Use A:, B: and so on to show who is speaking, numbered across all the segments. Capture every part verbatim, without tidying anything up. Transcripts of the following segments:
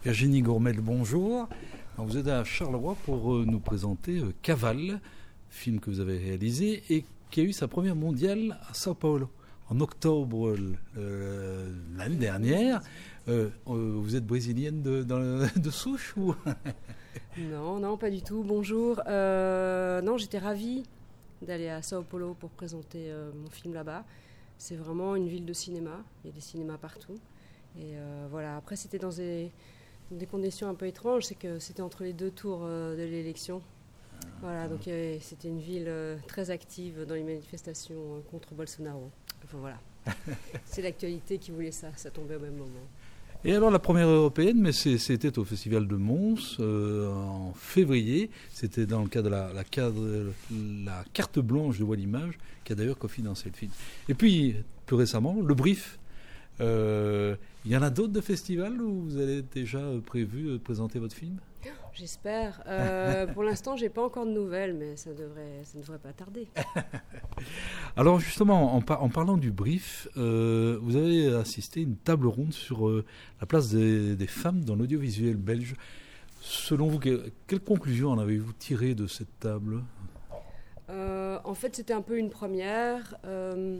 A: Virginie Gourmel, bonjour. Alors, vous êtes à Charleroi pour euh, nous présenter euh, Cavale, film que vous avez réalisé et qui a eu sa première mondiale à Sao Paulo en octobre euh, l'année dernière. Euh, euh, vous êtes brésilienne de, de, de souche ou
B: Non, non, pas du tout. Bonjour. Euh, non, j'étais ravie d'aller à Sao Paulo pour présenter euh, mon film là-bas. C'est vraiment une ville de cinéma. Il y a des cinémas partout. Et euh, voilà. Après, c'était dans des, des conditions un peu étranges. C'est que c'était entre les deux tours euh, de l'élection. Voilà. Donc avait, c'était une ville euh, très active dans les manifestations euh, contre Bolsonaro. Enfin voilà. C'est l'actualité qui voulait ça. Ça tombait au même moment.
A: Et alors la première européenne, mais c'est, c'était au Festival de Mons euh, en février. C'était dans le cadre de la, la, cadre, la carte blanche de Wallimage, qui a d'ailleurs cofinancé le film. Et puis, plus récemment, le Brief. Euh, il y en a d'autres de festivals où vous avez déjà prévu de présenter votre film ?
B: J'espère. Euh, pour l'instant, j'ai pas encore de nouvelles, mais ça devrait, ça ne devrait pas tarder.
A: Alors justement, en, par, en parlant du Brief, euh, vous avez assisté à une table ronde sur euh, la place des, des femmes dans l'audiovisuel belge. Selon vous, que, quelle conclusion en avez-vous tiré de cette table ?
B: euh, En fait, c'était un peu une première. Euh,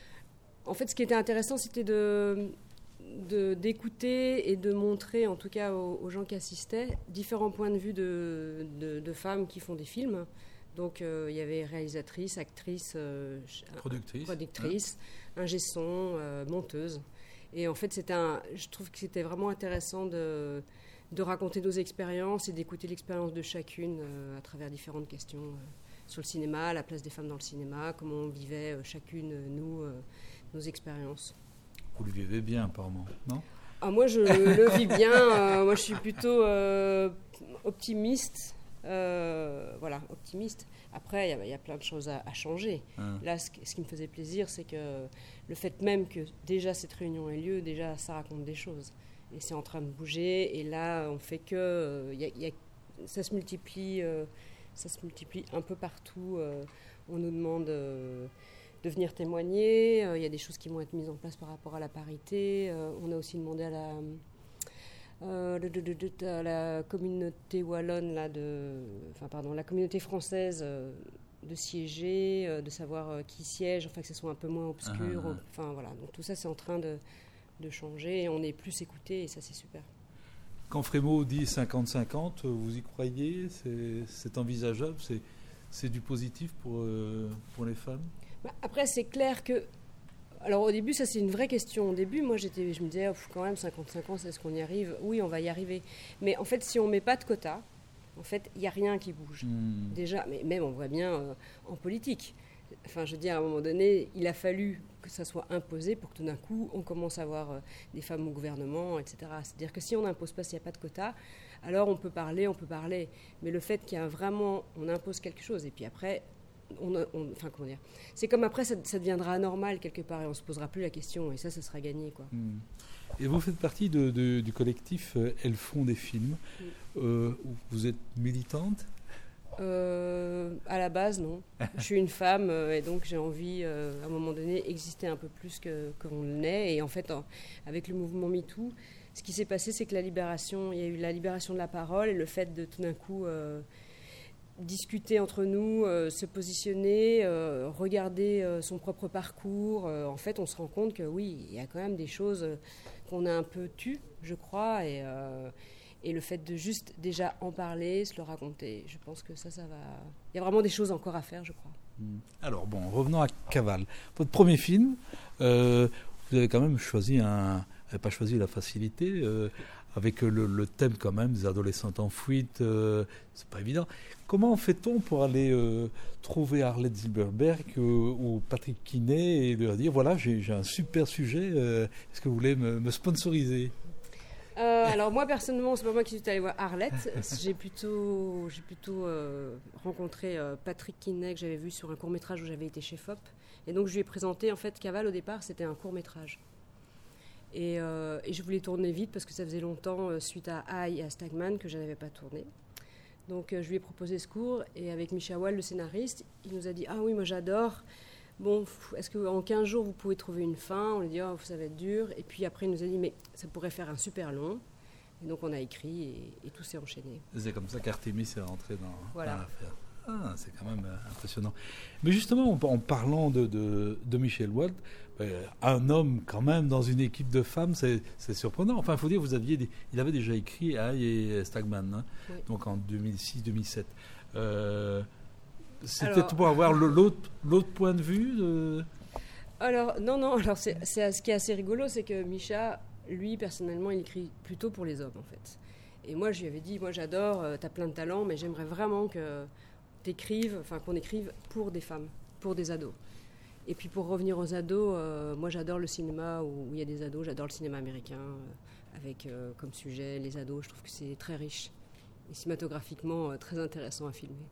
B: en fait, ce qui était intéressant, c'était de... De, d'écouter et de montrer, en tout cas aux, aux gens qui assistaient, différents points de vue de, de, de femmes qui font des films. Donc euh, il y avait réalisatrice, actrice, euh,
A: productrice,
B: productrice hein. ingé son, euh, monteuse. Et en fait, c'était un, je trouve que c'était vraiment intéressant de, de raconter nos expériences et d'écouter l'expérience de chacune euh, à travers différentes questions euh, sur le cinéma, la place des femmes dans le cinéma, comment on vivait euh, chacune, nous, euh, nos expériences.
A: Vous le vivez bien, apparemment, non ?
B: Ah, moi, je le vis bien. Euh, moi, je suis plutôt euh, optimiste. Euh, voilà, optimiste. Après, il y, y a plein de choses à, à changer. Hum. Là, ce, ce qui me faisait plaisir, c'est que le fait même que déjà cette réunion ait lieu, déjà, ça raconte des choses. Et c'est en train de bouger. Et là, on fait que... Euh, y a, y a, ça se multiplie, euh, ça se multiplie un peu partout. Euh, on nous demande... Euh, de venir témoigner. Il euh, y a des choses qui vont être mises en place par rapport à la parité. Euh, on a aussi demandé à la, euh, de, de, de, de, à la communauté wallonne, là, de, enfin, pardon, la communauté française euh, de siéger, euh, de savoir euh, qui siège, enfin que ce soit un peu moins obscur. Ah, enfin, ah. Voilà. Donc tout ça, c'est en train de, de changer et on est plus écouté et ça, c'est super.
A: Quand Frémaux dit cinquante cinquante, vous y croyez ? C'est, c'est envisageable ? C'est, c'est du positif pour, euh, pour les femmes ?
B: Après, c'est clair que... Alors, au début, ça, c'est une vraie question. Au début, moi, j'étais, je me disais, oh, quand même, cinquante cinquante, est-ce qu'on y arrive ? Oui, on va y arriver. Mais en fait, si on ne met pas de quota, en fait, il n'y a rien qui bouge. Mmh. Déjà, mais même, on voit bien euh, en politique. Enfin, je veux dire, à un moment donné, il a fallu que ça soit imposé pour que tout d'un coup, on commence à avoir euh, des femmes au gouvernement, et cetera. C'est-à-dire que si on n'impose pas, s'il n'y a pas de quota, alors on peut parler, on peut parler. Mais le fait qu'il y a vraiment... On impose quelque chose. Et puis après... On, on, enfin, comment dire, c'est comme après ça, ça deviendra anormal quelque part et on ne se posera plus la question et ça, ça sera gagné, quoi.
A: Mmh. Et vous faites partie de, de, du collectif euh, Elles font des films. Mmh. Euh, vous êtes militante ?
B: euh, À la base, non. Je suis une femme euh, et donc j'ai envie, euh, à un moment donné, exister un peu plus que, qu'on le n'est. Et en fait, en, avec le mouvement MeToo, ce qui s'est passé, c'est que la libération, il y a eu la libération de la parole et le fait de tout d'un coup... Euh, discuter entre nous, euh, se positionner, euh, regarder euh, son propre parcours. Euh, en fait, on se rend compte que oui, il y a quand même des choses euh, qu'on a un peu tues, je crois, et, euh, et le fait de juste déjà en parler, se le raconter, je pense que ça, ça va... Il y a vraiment des choses encore à faire, je crois.
A: Alors bon, revenons à Cavale. Votre premier film, euh, vous avez quand même choisi un... Vous n'avez pas choisi la facilité, euh, avec le, le thème quand même des adolescentes en fuite, euh, c'est pas évident. Comment fait-on pour aller euh, trouver Arlette Zilberberg euh, ou Patrick Kinney et leur dire voilà, j'ai, j'ai un super sujet, euh, est-ce que vous voulez me, me sponsoriser ?
B: euh, Alors moi personnellement, c'est pas moi qui suis allée voir Arlette, j'ai plutôt, j'ai plutôt euh, rencontré euh, Patrick Kinney que j'avais vu sur un court-métrage où j'avais été chez F O P. Et donc je lui ai présenté, en fait, Cavale au départ, c'était un court-métrage. Et, euh, et je voulais tourner vite parce que ça faisait longtemps, euh, suite à Aïe et à Stagman, que je n'avais pas tourné. Donc euh, je lui ai proposé ce cours et avec Micha Wall, le scénariste, il nous a dit « Ah oui, moi j'adore. Bon, est-ce qu'en quinze jours vous pouvez trouver une fin ?» On lui a dit « Oh, ça va être dur. » Et puis après il nous a dit « Mais ça pourrait faire un super long. » Et donc on a écrit et, et tout s'est enchaîné.
A: C'est comme ça qu'Artémis est rentré dans,
B: voilà.
A: dans l'affaire. Ah, c'est quand même impressionnant. Mais justement, en, en parlant de, de, de Michel Wald, euh, un homme quand même dans une équipe de femmes, c'est, c'est surprenant. Enfin, il faut dire, vous aviez des, il avait déjà écrit Aïe et Stagman, hein, oui. donc en deux mille six deux mille sept. Euh, c'était alors, pour avoir le, l'autre, l'autre point de vue de...
B: Alors, non, non, alors c'est, c'est, ce qui est assez rigolo, c'est que Micha, lui, personnellement, il écrit plutôt pour les hommes, en fait. Et moi, je lui avais dit, moi j'adore, euh, t'as plein de talents, mais j'aimerais vraiment que t'écrives, enfin qu'on écrive pour des femmes, pour des ados. Et puis pour revenir aux ados, euh, moi j'adore le cinéma où il y a des ados, j'adore le cinéma américain, euh, avec euh, comme sujet les ados, je trouve que c'est très riche, et cinématographiquement euh, très intéressant à filmer.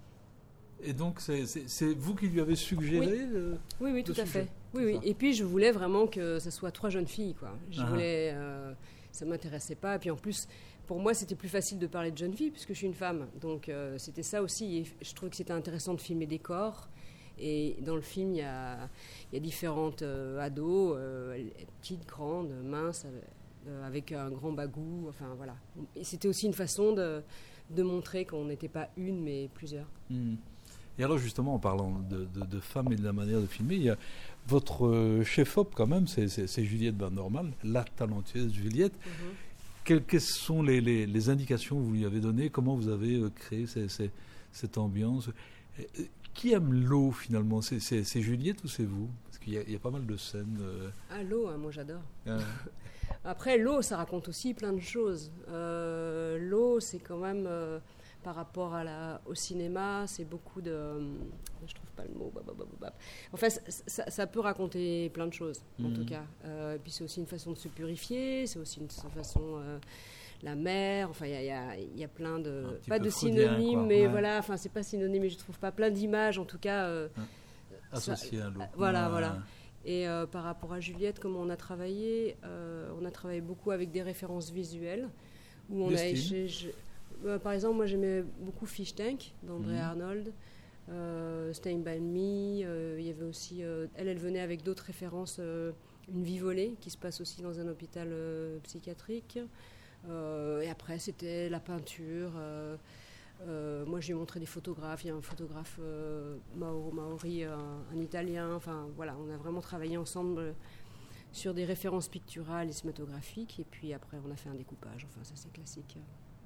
A: Et donc c'est, c'est, c'est vous qui lui avez suggéré
B: Oui,
A: euh,
B: oui, oui, tout à fait. Oui, oui. Et puis je voulais vraiment que ce soit trois jeunes filles, quoi. Je ah. voulais, euh, ça m'intéressait pas, et puis en plus... Pour moi, c'était plus facile de parler de jeune fille puisque je suis une femme. Donc, euh, c'était ça aussi. Et je trouvais que c'était intéressant de filmer des corps. Et dans le film, il y a, il y a différentes euh, ados, euh, petites, grandes, minces, euh, avec un grand bagou. Enfin, voilà. Et c'était aussi une façon de, de montrer qu'on n'était pas une, mais plusieurs.
A: Mmh. Et alors, justement, en parlant de, de, de femmes et de la manière de filmer, il y a votre euh, chef-op, quand même, c'est, c'est, c'est Juliette Ben Normal, la talentueuse Juliette. Mmh. Quelles, quelles sont les, les, les indications que vous lui avez données? Comment vous avez euh, créé ces, ces, cette ambiance? Et, qui aime l'eau finalement? c'est, c'est, c'est Juliette ou c'est vous? Parce qu'il y a, il y a pas mal de scènes. Euh...
B: Ah, l'eau, hein, moi j'adore. Ah. Après, l'eau, ça raconte aussi plein de choses. Euh, l'eau, c'est quand même, euh, par rapport à la, au cinéma, c'est beaucoup de... Euh, je trouve pas le mot. Enfin, ça, ça, ça peut raconter plein de choses, en mmh. tout cas. Euh, et puis c'est aussi une façon de se purifier, c'est aussi une façon... Euh, la mer, enfin, il y, y, y a plein de... Pas de synonymes, quoi. Mais ouais. voilà, enfin, c'est pas synonyme, mais je trouve pas plein d'images, en tout cas... Euh,
A: associées à l'eau.
B: Voilà, ouais. voilà. Et euh, par rapport à Juliette, comment on a travaillé, euh, on a travaillé beaucoup avec des références visuelles, où on
A: de
B: a échangé... Euh, par exemple, moi j'aimais beaucoup Fish Tank d'André mmh. Arnold, euh, Stay By Me. Euh, il y avait aussi, euh, elle, elle venait avec d'autres références. Euh, une vie volée qui se passe aussi dans un hôpital euh, psychiatrique. Euh, et après, c'était la peinture. Euh, euh, moi, j'ai montré des photographes. Il y a un photographe euh, Mauro Maori, un, un Italien. Enfin, voilà, on a vraiment travaillé ensemble sur des références picturales et cinématographiques. Et puis après, on a fait un découpage. Enfin, ça, c'est classique.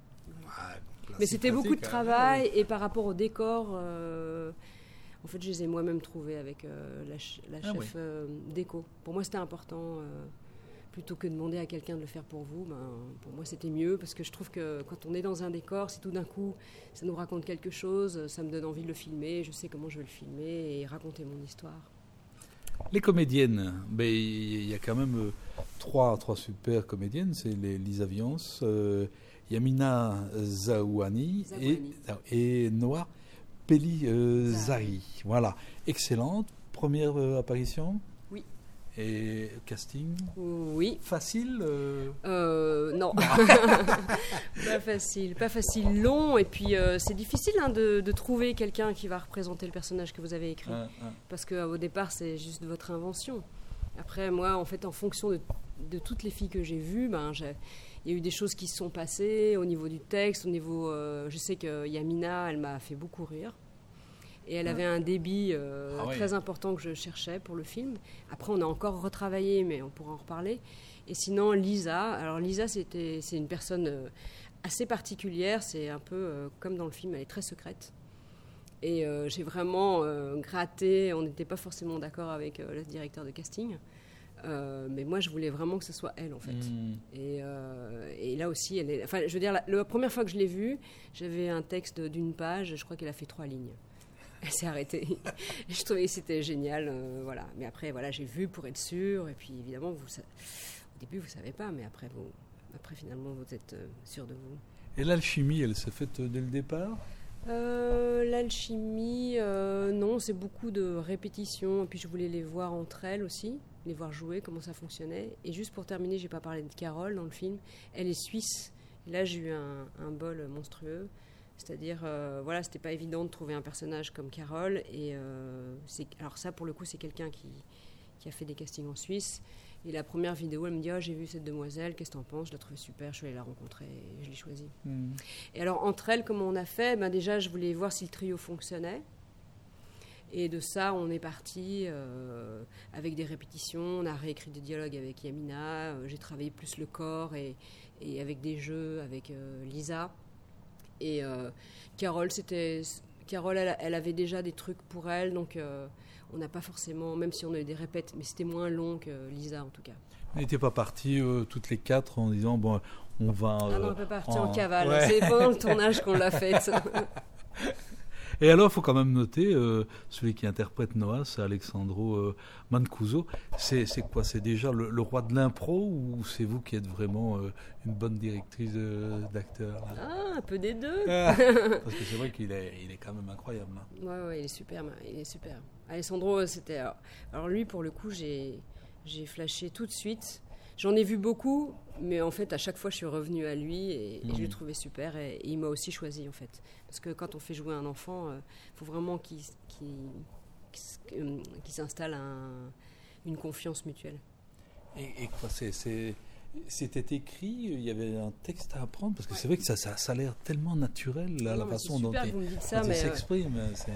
B: Ouais, mais c'était beaucoup de travail, hein. Et par rapport au décor, euh, en fait, je les ai moi-même trouvés avec euh, la, ch- la ah chef oui. euh, déco. Pour moi, c'était important, euh, plutôt que de demander à quelqu'un de le faire pour vous. Ben, pour moi, c'était mieux, parce que je trouve que quand on est dans un décor, si tout d'un coup, ça nous raconte quelque chose, ça me donne envie de le filmer, je sais comment je vais le filmer et raconter mon histoire.
A: Les comédiennes, ben, il y a quand même euh, trois, trois super comédiennes, c'est les Lisa Viance, euh, Yamina Zaouani et, et Noah Peli euh, Zari. Voilà, excellente. Première euh, apparition?
B: Oui.
A: Et casting?
B: Oui.
A: Facile euh...
B: Euh, Non. Pas facile. Pas facile, long. Et puis, euh, c'est difficile hein, de, de trouver quelqu'un qui va représenter le personnage que vous avez écrit. Ah, ah. Parce qu'au départ, c'est juste votre invention. Après, moi, en fait, en fonction de, de toutes les filles que j'ai vues, ben, j'ai... il y a eu des choses qui se sont passées au niveau du texte, au niveau... Euh, je sais que Yamina, elle m'a fait beaucoup rire. Et elle avait un débit euh, ah oui. très important que je cherchais pour le film. Après, on a encore retravaillé, mais on pourra en reparler. Et sinon, Lisa. Alors, Lisa, c'était, c'est une personne euh, assez particulière. C'est un peu euh, comme dans le film, elle est très secrète. Et euh, j'ai vraiment euh, gratté. On n'était pas forcément d'accord avec euh, le directeur de casting. Euh, mais moi, je voulais vraiment que ce soit elle, en fait. Mmh. Et, euh, et là aussi, elle est... Enfin, je veux dire, la, la première fois que je l'ai vue, j'avais un texte d'une page. Je crois qu'elle a fait trois lignes. Elle s'est arrêtée. Je trouvais que c'était génial. Euh, voilà. Mais après, voilà, j'ai vu pour être sûre. Et puis, évidemment, vous, ça... au début, vous ne savez pas. Mais après, vous... après, finalement, vous êtes euh, sûr de vous.
A: Et l'alchimie, elle s'est faite dès le départ ?
B: euh, L'alchimie, euh, non. C'est beaucoup de répétitions. Et puis, je voulais les voir entre elles aussi. Les voir jouer, comment ça fonctionnait. Et juste pour terminer, je n'ai pas parlé de Carole dans le film. Elle est suisse. Et là, j'ai eu un, un bol monstrueux. C'est-à-dire, euh, voilà, c'était pas évident de trouver un personnage comme Carole. Et euh, c'est, alors ça, pour le coup, c'est quelqu'un qui, qui a fait des castings en Suisse. Et la première vidéo, elle me dit oh, j'ai vu cette demoiselle, qu'est-ce que t'en penses? Je la trouvais super, je suis allée la rencontrer et je l'ai choisie. Mmh. Et alors, entre elles, comment on a fait? Ben, déjà, je voulais voir si le trio fonctionnait. Et de ça, on est parti euh, avec des répétitions. On a réécrit des dialogues avec Yamina. Euh, j'ai travaillé plus le corps et, et avec des jeux avec euh, Lisa. Et euh, Carole, c'était, Carole elle, elle avait déjà des trucs pour elle. Donc, euh, on n'a pas forcément, même si on a eu des répètes, mais c'était moins long que Lisa en tout cas.
A: Vous n'étiez pas partis euh, toutes les quatre en disant bon, on va. Euh,
B: ah non, on peut partir en,
A: en
B: cavale.
A: Ouais.
B: C'est pendant le tournage qu'on l'a fait.
A: Et alors, il faut quand même noter, euh, celui qui interprète Noah, c'est Alexandro euh, Mancuso. C'est, c'est quoi? C'est déjà le, le roi de l'impro ou c'est vous qui êtes vraiment euh, une bonne directrice euh, d'acteur là?
B: Ah, un peu des deux.
A: Ah, parce que c'est vrai qu'il est, il est quand même incroyable. Là.
B: Ouais, ouais, il est super. Il est super. Alessandro, c'était... Alors, alors lui, pour le coup, j'ai, j'ai flashé tout de suite. J'en ai vu beaucoup, mais en fait, à chaque fois, je suis revenue à lui et, mmh. et je l'ai trouvé super. Et, et il m'a aussi choisi, en fait. Parce que quand on fait jouer un enfant, il euh, faut vraiment qu'il, qu'il, qu'il, qu'il s'installe un, une confiance mutuelle.
A: Et, et quoi, c'est, c'est, c'était écrit, il y avait un texte à apprendre? Parce que ouais. c'est vrai que ça, ça, ça a l'air tellement naturel, là, non, la façon dont il,
B: vous me dites ça,
A: il
B: mais
A: s'exprime. Euh, c'est...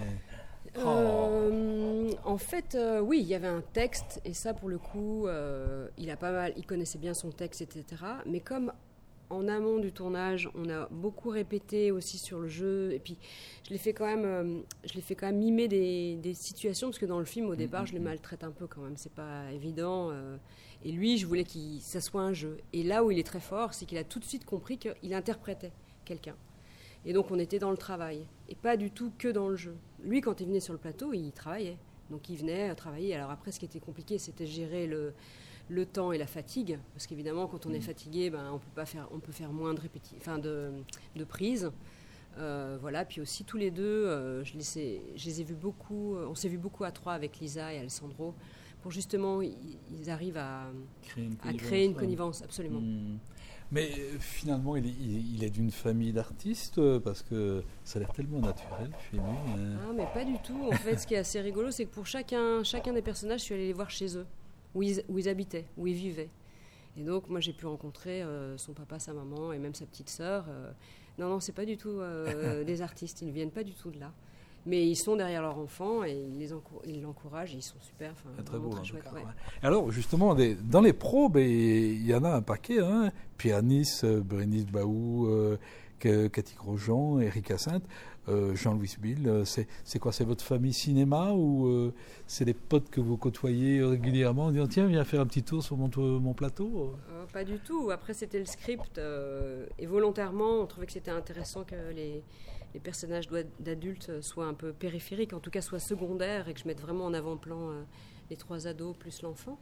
B: Euh, en fait, euh, oui, il y avait un texte, et ça, pour le coup, euh, il a pas mal, il connaissait bien son texte, et cetera. Mais comme en amont du tournage, on a beaucoup répété aussi sur le jeu, et puis je l'ai fait quand même, euh, je l'ai fait quand même mimer des, des situations, parce que dans le film, au départ, je le maltraite un peu quand même, c'est pas évident. Euh, et lui, je voulais que ça soit un jeu. Et là où il est très fort, c'est qu'il a tout de suite compris qu'il interprétait quelqu'un. Et donc on était dans le travail, et pas du tout que dans le jeu. Lui, quand il venait sur le plateau, il travaillait. Donc il venait travailler. Alors après, ce qui était compliqué, c'était gérer le, le temps et la fatigue. Parce qu'évidemment, quand on mmh. est fatigué, ben, on peut pas faire, on peut faire moins de, répéti- enfin de, de prises. Euh, voilà. Puis aussi, tous les deux, euh, je, les ai, je les ai vus beaucoup. On s'est vus beaucoup à trois avec Lisa et Alessandro. Pour justement, ils, ils arrivent à créer une connivence. À créer une connivence absolument. Mmh.
A: Mais finalement, il est, il est d'une famille d'artistes, parce que ça a l'air tellement naturel chez lui. Hein.
B: Ah, mais pas du tout. En fait, ce qui est assez rigolo, c'est que pour chacun, chacun des personnages, je suis allée les voir chez eux, où ils, où ils habitaient, où ils vivaient. Et donc, moi, j'ai pu rencontrer euh, son papa, sa maman et même sa petite sœur. Euh, non, non, c'est pas du tout euh, des artistes. Ils ne viennent pas du tout de là. Mais ils sont derrière leur enfant et ils, les encour- ils l'encouragent et ils sont super. Enfin,
A: très beau,
B: très
A: en
B: chouette,
A: tout cas,
B: ouais.
A: Ouais. Alors, justement, des, dans les probes, il y en a un paquet. Hein, Pierre-Nice, euh, Bérénice Baou, euh, Cathy Grosjean, Erika Sainte, euh, Jean-Louis Bill. Euh, c'est, c'est quoi? C'est votre famille cinéma ou euh, c'est des potes que vous côtoyez régulièrement en disant tiens, viens faire un petit tour sur mon, mon plateau?
B: euh, Pas du tout. Après, c'était le script. Euh, et volontairement, on trouvait que c'était intéressant que les... les personnages d'adultes soient un peu périphériques, en tout cas soient secondaires, et que je mette vraiment en avant-plan euh, les trois ados plus l'enfant.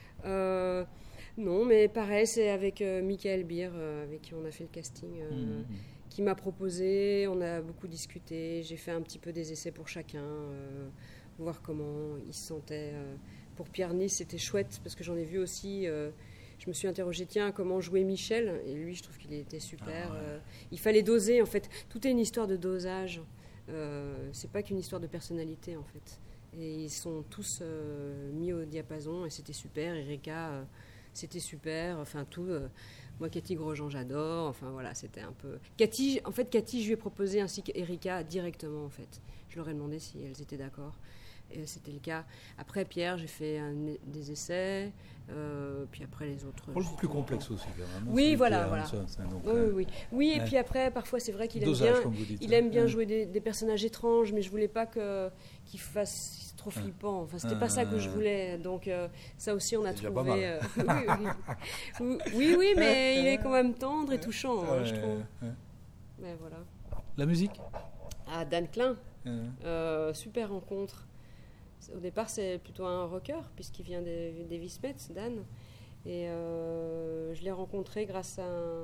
B: Euh, non, mais pareil, c'est avec euh, Michael Beer, euh, avec qui on a fait le casting, euh, mmh. qui m'a proposé, on a beaucoup discuté, j'ai fait un petit peu des essais pour chacun, euh, voir comment ils se sentaient. Euh. Pour Pierre-Nice, c'était chouette, parce que j'en ai vu aussi... Euh, je me suis interrogée, tiens, comment jouer Michel? Et lui, je trouve qu'il était super. Ah ouais. euh, il fallait doser, en fait. Tout est une histoire de dosage. Euh, c'est pas qu'une histoire de personnalité, en fait. Et ils sont tous euh, mis au diapason, et c'était super. Erika, euh, c'était super. Enfin, tout. Euh, moi, Cathy Grosjean, j'adore. Enfin, voilà, c'était un peu... Cathy, en fait, Cathy, je lui ai proposé, ainsi qu'Erika, directement, en fait. Je leur ai demandé si elles étaient d'accord. Et c'était le cas. Après, Pierre, j'ai fait un, des essais. Euh, puis après, les autres...
A: C'est plus complexe aussi, quand même.
B: Oui, voilà. voilà.
A: Ça, c'est donc,
B: oui, oui, oui. oui et ouais. Puis après, parfois, c'est vrai qu'il Dosage, aime bien, dites, il aime bien ouais. jouer des, des personnages étranges, mais je voulais pas que, qu'il fasse trop flippant. Enfin, c'était ah, pas ça que je voulais. Donc, euh, ça aussi, on a
A: c'est
B: trouvé... Euh, oui, oui. oui, oui, mais il est quand même tendre et touchant, hein,
A: ouais,
B: je trouve.
A: Ouais.
B: Mais voilà.
A: La musique?
B: Ah, Dan Klein. Ouais. Euh, super rencontre. Au départ, c'est plutôt un rocker, puisqu'il vient des, des Vismets, Dan. Et euh, je l'ai rencontré grâce à, un,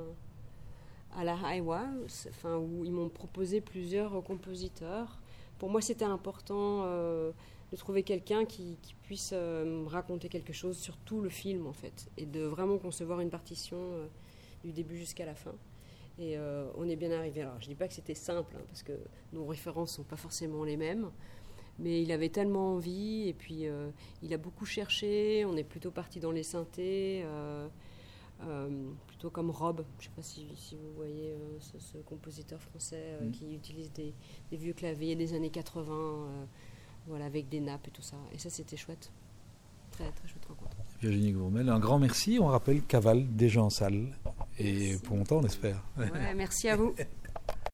B: à la Highway, enfin, où ils m'ont proposé plusieurs compositeurs. Pour moi, c'était important euh, de trouver quelqu'un qui, qui puisse euh, me raconter quelque chose sur tout le film, en fait, et de vraiment concevoir une partition euh, du début jusqu'à la fin. Et euh, on est bien arrivé. Alors, je ne dis pas que c'était simple, hein, parce que nos références ne sont pas forcément les mêmes. Mais il avait tellement envie, et puis euh, il a beaucoup cherché. On est plutôt parti dans les synthés, euh, euh, plutôt comme Rob. Je ne sais pas si, si vous voyez euh, ce, ce compositeur français euh, mmh. qui utilise des, des vieux claviers des années quatre-vingts, euh, voilà, avec des nappes et tout ça. Et ça, c'était chouette. Très, très chouette rencontre.
A: Virginie Gourmel, un grand merci. On rappelle Caval déjà en salle. Et merci. Pour longtemps, on espère.
B: Ouais, merci à vous.